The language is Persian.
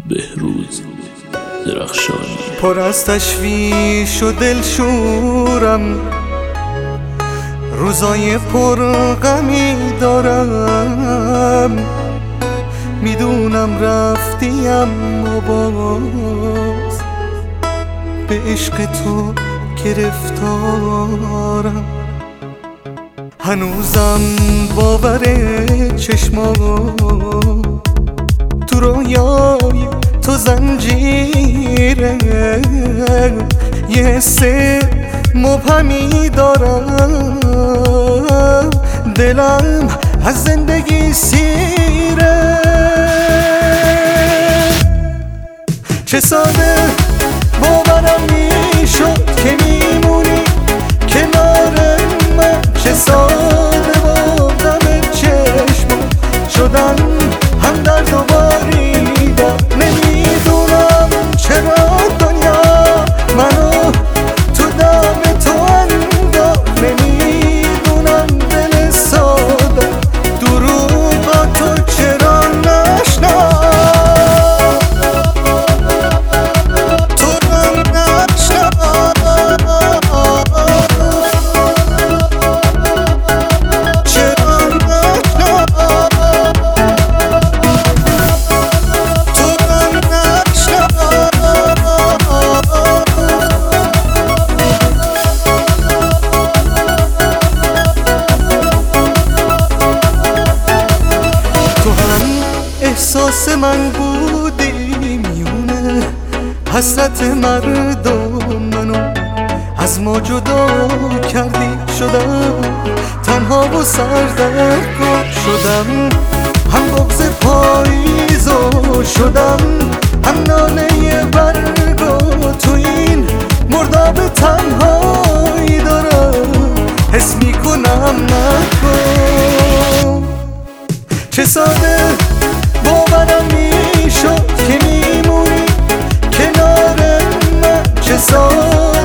بهروز درخشانی. پر از تشویش و دلشورم، روزای پر غمی دارم، میدونم رفتیم و باز به عشق تو گرفتارم. هنوزم باور چشمام تو رویای تو زنجیره، یه حس مبهمی دارم، دلم از زندگی سیره. چه ساده باورم میشد که میمونی کنار من، چه ساده با دم چشم شدن هم درد و باریدم. نمیدونم چرا دنیا منو تو دم تو انداخت، نمیدونم دل ساده دروغا تو چرا نشناخت، تو رو نشناخت، چرا نشناخت، تو رو نشناخت. تو هم احساس من بودی، میونه حسرت مردم منو از ما جدا کردی. شدم تنها و سردرگم، شدم هم بغض پاییزو، شدم هم ناله برگو. تو این مرداب تنهایی دارم حس میکنم نکن. چه ساده باورم میشد که میمونی کنار من، چه ساده